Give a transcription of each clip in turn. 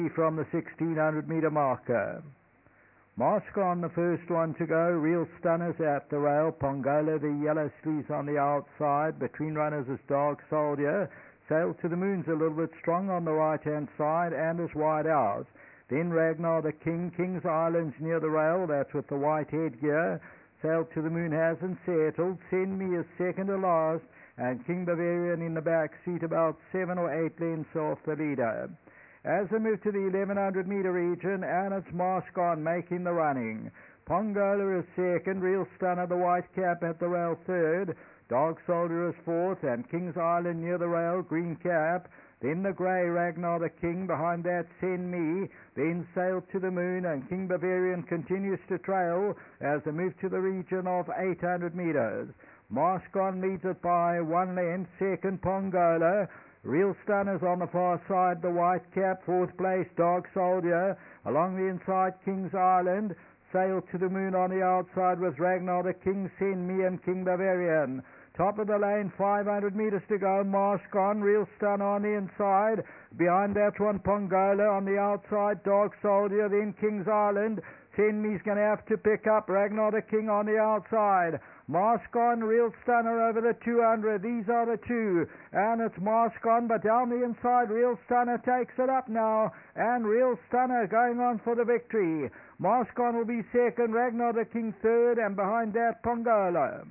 from the 1600 metre marker. Moscon, the first one to go. Real Stunners at the rail. Pongola, the yellow sleeves on the outside. Between runners is Dark Soldier. Sail to the Moon's a little bit strong on the right-hand side and is wide out. Then Ragnar the King. King's Island's near the rail. That's with the white headgear. Sail to the Moon hasn't settled. Send Me is second to last. And King Bavarian in the back seat about 7 or 8 lengths off the leader. As they move to the 1100 metre region, and it's Moscon making the running. Pongola is second. Real Stunner, the white cap at the rail, third. Dark Soldier is fourth, and King's Island near the rail, green cap. Then the grey Ragnar the King, behind that Send Me. Then Sail to the Moon, and King Bavarian continues to trail as they move to the region of 800 metres. Moscon leads it by 1 length, second Pongola. Real Stunners on the far side, the white cap, fourth place Dark Soldier. Along the inside, King's Island. Sail to the Moon on the outside with Ragnar the King, Send Me and King Bavarian. Top of the lane, 500 metres to go. Moscon, Real Stunner on the inside. Behind that one, Pongola on the outside, Dark Soldier, then King's Island. Send Me's going to have to pick up Ragnar the King on the outside. Moscon, Real Stunner over the 200. These are the two. And it's Moscon, but down the inside, Real Stunner takes it up now. And Real Stunner going on for the victory. Moscon will be second, Ragnar the King third, and behind that, Pongola.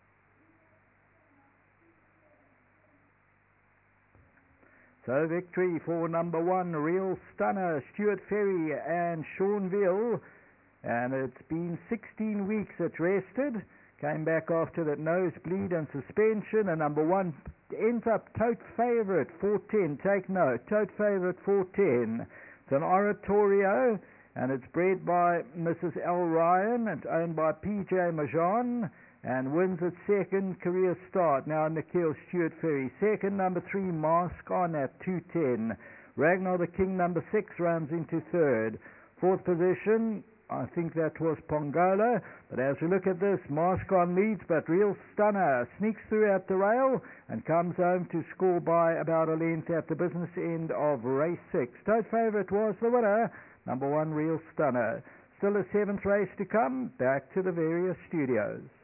So victory for number 1, Real Stunner, Stuart Ferry and Seanville. And it's been 16 weeks it's rested. Came back after that nosebleed and suspension. And number 1 ends up tote favourite, 410. Take note, tote favourite, 410. It's an Oratorio, and it's bred by Mrs. L. Ryan. It's owned by P.J. Majon, and wins its second career start. Now Nikhil Stuart Ferry. Second, number 3, Moscon at 210. Ragnar the King, number 6, runs into third. Fourth position, I think that was Pongola. But as we look at this, Moscon leads, but Real Stunner sneaks through at the rail and comes home to score by about a length at the business end of race 6. Tote favourite was the winner, number 1, Real Stunner. Still a 7th race to come. Back to the various studios.